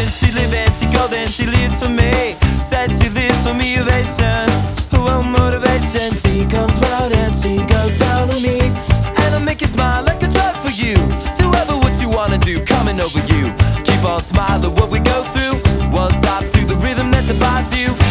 and she living, she golden, she lives for me. Says she lives for me, ovation. Oh, motivation. She comes round and she goes down on me, and I'll make you smile like a drug for you. Do ever what you wanna do, coming over you. Keep on smiling what we go through. One stop to the rhythm that divides you.